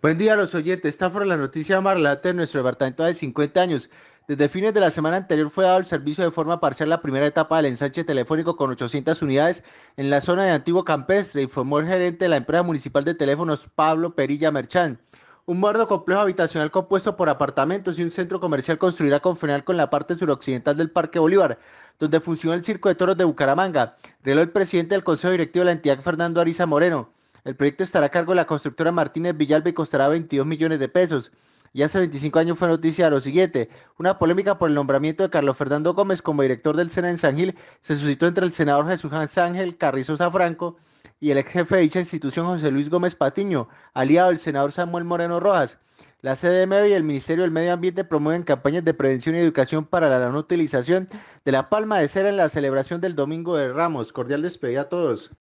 Buen día a los oyentes. Esta fue la noticia más relevante de nuestro departamento de 50 años. Desde fines de la semana anterior fue dado el servicio de forma parcial la primera etapa del ensanche telefónico con 800 unidades en la zona de Antiguo Campestre, informó el gerente de la empresa municipal de teléfonos Pablo Perilla Merchán. Un moderno complejo habitacional compuesto por apartamentos y un centro comercial construirá con final con la parte suroccidental del Parque Bolívar, donde funciona el Circo de Toros de Bucaramanga, reveló el presidente del Consejo Directivo de la entidad, Fernando Ariza Moreno. El proyecto estará a cargo de la constructora Martínez Villalba y costará 22 millones de pesos. Y hace 25 años fue noticia lo siguiente: una polémica por el nombramiento de Carlos Fernando Gómez como director del SENA en San Gil se suscitó entre el senador Jesús Ángel Carrizosa Franco y el ex jefe de dicha institución José Luis Gómez Patiño, aliado del senador Samuel Moreno Rojas. La CDMV y el Ministerio del Medio Ambiente promueven campañas de prevención y educación para la no utilización de la palma de cera en la celebración del Domingo de Ramos. Cordial despedida a todos.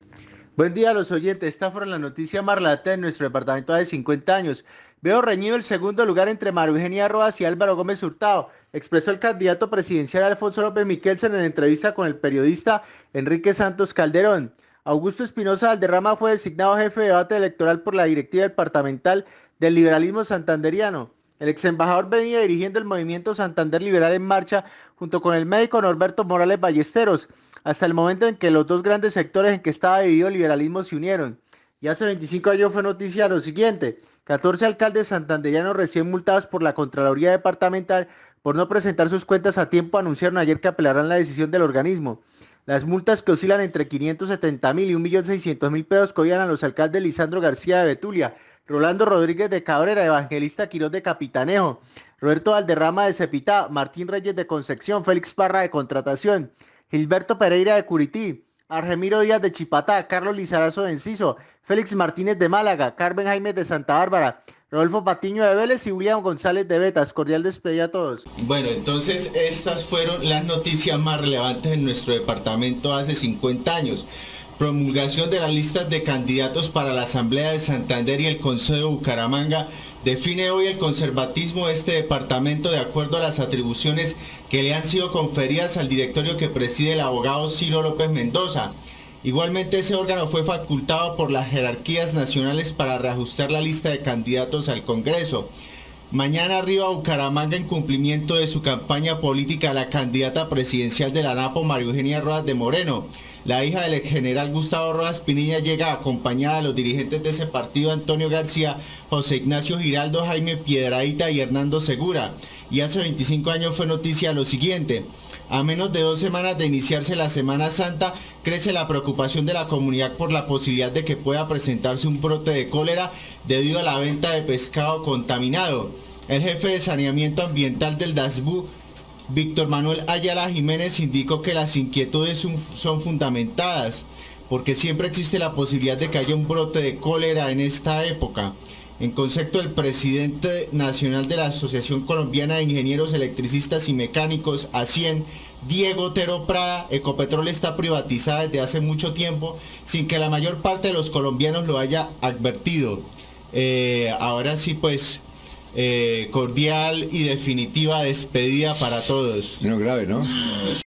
Buen día a los oyentes. Esta fue la noticia más relevante de nuestro departamento de 50 años. Veo reñido el segundo lugar entre María Eugenia Rojas y Álvaro Gómez Hurtado, expresó el candidato presidencial Alfonso López Miquelsen en entrevista con el periodista Enrique Santos Calderón. Augusto Espinosa Valderrama fue designado jefe de debate electoral por la directiva departamental del liberalismo santanderiano. El ex embajador venía dirigiendo el movimiento Santander Liberal en Marcha junto con el médico Norberto Morales Ballesteros, hasta el momento en que los dos grandes sectores en que estaba dividido el liberalismo se unieron. Y hace 25 años fue noticia lo siguiente: 14 alcaldes santanderianos recién multados por la Contraloría Departamental por no presentar sus cuentas a tiempo anunciaron ayer que apelarán la decisión del organismo. Las multas, que oscilan entre 570.000 y 1.600.000 pesos, cobran a los alcaldes Lisandro García de Betulia, Rolando Rodríguez de Cabrera, Evangelista Quirós de Capitanejo, Roberto Valderrama de Cepitá, Martín Reyes de Concepción, Félix Parra de Contratación, Gilberto Pereira de Curití, Argemiro Díaz de Chipatá, Carlos Lizarazo de Enciso, Félix Martínez de Málaga, Carmen Jaime de Santa Bárbara, Rodolfo Patiño de Vélez y William González de Betas. Cordial despedida a todos. Bueno, entonces estas fueron las noticias más relevantes en nuestro departamento hace 50 años. Promulgación de las listas de candidatos para la Asamblea de Santander y el Consejo de Bucaramanga define hoy el conservatismo de este departamento de acuerdo a las atribuciones que le han sido conferidas al directorio que preside el abogado Ciro López Mendoza. Igualmente, ese órgano fue facultado por las jerarquías nacionales para reajustar la lista de candidatos al Congreso. Mañana arriba Bucaramanga, en cumplimiento de su campaña política, la candidata presidencial de la ANAPO, María Eugenia Rojas de Moreno. La hija del ex general Gustavo Rojas Pinilla llega acompañada de los dirigentes de ese partido: Antonio García, José Ignacio Giraldo, Jaime Piedradita y Hernando Segura. Y hace 25 años fue noticia lo siguiente: a menos de 2 semanas de iniciarse la Semana Santa, crece la preocupación de la comunidad por la posibilidad de que pueda presentarse un brote de cólera debido a la venta de pescado contaminado. El jefe de saneamiento ambiental del DASBU, Víctor Manuel Ayala Jiménez, indicó que las inquietudes son fundamentadas, porque siempre existe la posibilidad de que haya un brote de cólera en esta época. En concepto, el presidente nacional de la Asociación Colombiana de Ingenieros Electricistas y Mecánicos, ASIEN, Diego Otero Prada: Ecopetrol está privatizada desde hace mucho tiempo sin que la mayor parte de los colombianos lo haya advertido. Ahora sí, pues, cordial y definitiva despedida para todos. No, grave, ¿no?